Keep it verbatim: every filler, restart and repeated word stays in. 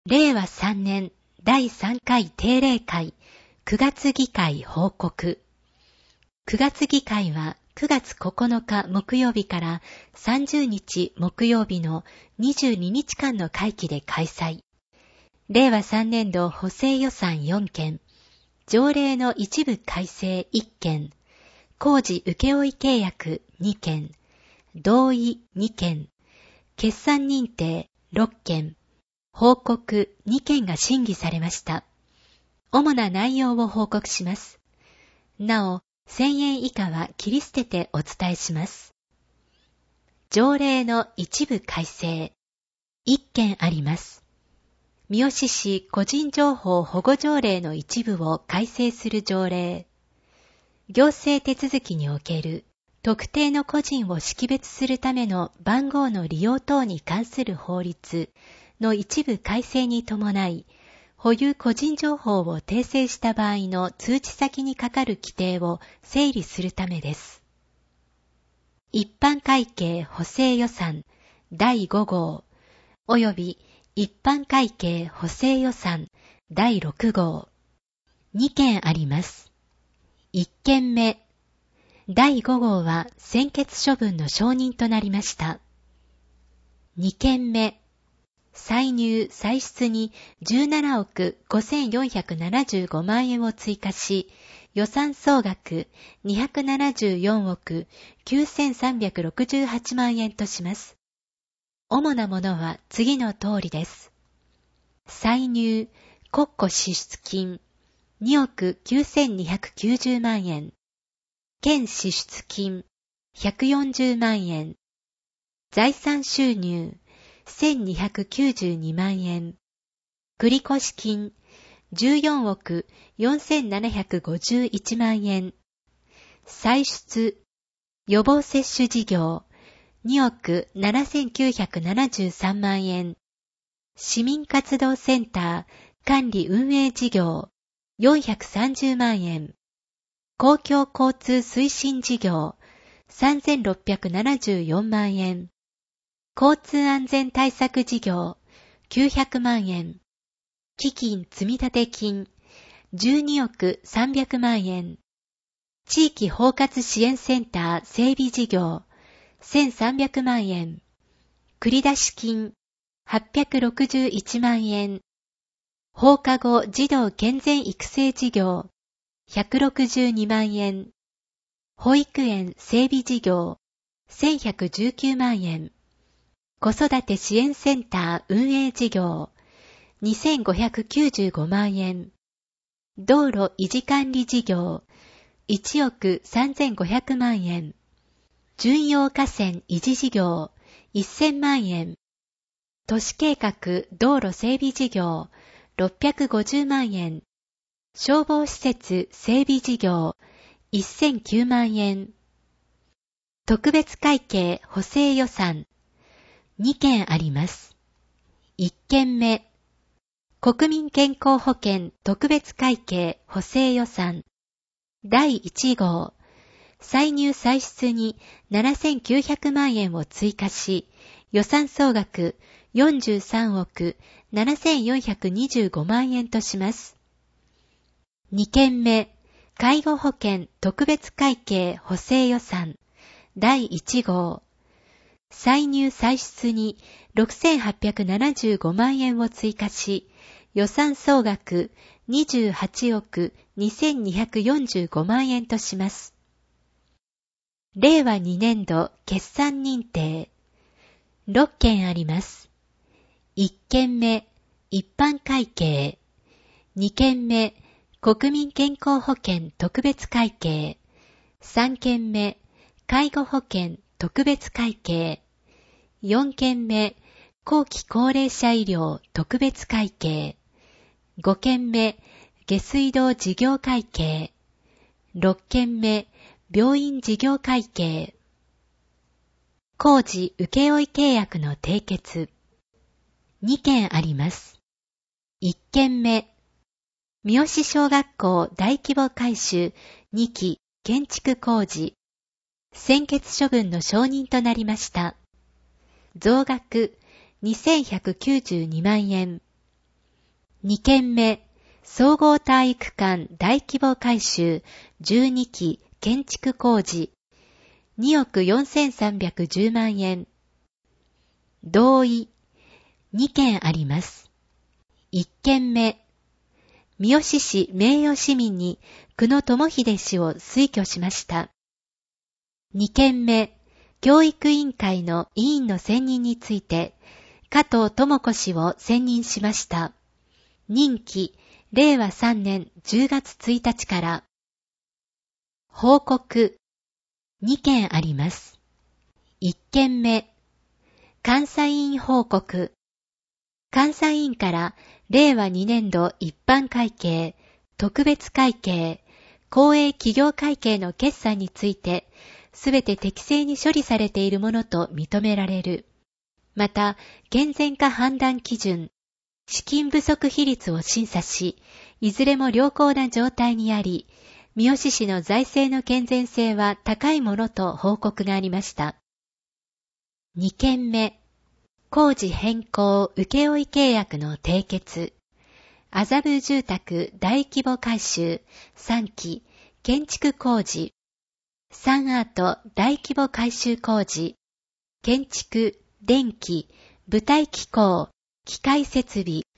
れいわさんねんだいさんかい定例会くがつ議会報告。くがつ議会はくがつここのか木曜日からさんじゅうにち木曜日のにじゅうににちかんの会期で開催。れいわさんねんど補正予算よんけん、条例の一部改正いっけん、工事請負契約にけん、同意にけん、決算認定ろっけん、報告にけんが審議されました。主な内容を報告します。なお、せんえん以下は切り捨ててお伝えします。条例の一部改正いっけんあります。三好市個人情報保護条例の一部を改正する条例。行政手続きにおける特定の個人を識別するための番号の利用等に関する法律の一部改正に伴い、保有個人情報を訂正した場合の通知先にかかる規定を整理するためです。一般会計補正予算だいごごう及び一般会計補正予算だいろくごうにけんあります。いっけんめだいごごうは専決処分の承認となりました。にけんめ歳入歳出にじゅうななおくごせんよんひゃくななじゅうごまんえんを追加し、予算総額にひゃくななじゅうよんおくきゅうせんさんびゃくろくじゅうはちまんえんとします。主なものは次の通りです。歳入国庫支出金におくきゅうせんにひゃくきゅうじゅうまんえん、県支出金ひゃくよんじゅうまんえん、財産収入せんにひゃくきゅうじゅうにまんえん、繰越金じゅうよんおくよんせんななひゃくごじゅういちまんえん、歳出予防接種事業におくななせんきゅうひゃくななじゅうさんまんえん、市民活動センター管理運営事業よんひゃくさんじゅうまんえん、公共交通推進事業さんぜんろっぴゃくななじゅうよんまんえん、交通安全対策事業きゅうひゃくまんえん、基金積立金じゅうにおくさんびゃくまんえん、地域包括支援センター整備事業せんさんびゃくまんえん、繰出金はっぴゃくろくじゅういちまんえん、放課後児童健全育成事業ひゃくろくじゅうにまんえん、保育園整備事業せんひゃくじゅうきゅうまんえん、子育て支援センター運営事業にせんごひゃくきゅうじゅうごまんえん、道路維持管理事業いちおくさんぜんごひゃくまんえん、巡洋河川維持事業せんまんえん、都市計画道路整備事業ろっぴゃくごじゅうまんえん、消防施設整備事業せんきゅうまんえん、特別会計補正予算にけんあります。いっけんめ国民健康保険特別会計補正予算だいいちごう、歳入歳出にななせんきゅうひゃくまんえんを追加し、予算総額よんじゅうさんおくななせんよんひゃくにじゅうごまんえんとします。にけんめ介護保険特別会計補正予算だいいちごう、歳入歳出にろくせんはっぴゃくななじゅうごまんえんを追加し、予算総額にじゅうはちおくにせんにひゃくよんじゅうごまんえんとします。れいわにねんど決算認定ろっけんあります。いっけんめ一般会計、にけんめ国民健康保険特別会計、さんけんめ介護保険特別会計、よんけんめ後期高齢者医療特別会計、ごけんめ下水道事業会計、ろっけんめ病院事業会計、工事請負契約の締結にけんあります。いっけんめ三好小学校大規模改修にき建築工事専決処分の承認となりました。増額にせんひゃくきゅうじゅうにまんえん、 にけんめ、総合体育館大規模改修じゅうにき建築工事におくよんせんさんびゃくじゅうまんえん。同意にけんあります。いっけんめ、三好市名誉市民に久野智秀氏を推挙しました。にけんめ、教育委員会の委員の選任について、加藤智子氏を選任しました。任期、れいわさんねんじゅうがつついたちから。報告、にけんあります。いっけんめ、監査委員報告。監査委員かられいわにねんど一般会計、特別会計、公営企業会計の決算について、すべて適正に処理されているものと認められる。また、健全化判断基準、資金不足比率を審査し、いずれも良好な状態にあり、三好市の財政の健全性は高いものと報告がありました。にけんめ、工事変更請負契約の締結。麻布住宅大規模改修さんき建築工事。サンアート大規模改修工事。建築、電気、舞台機構、機械設備、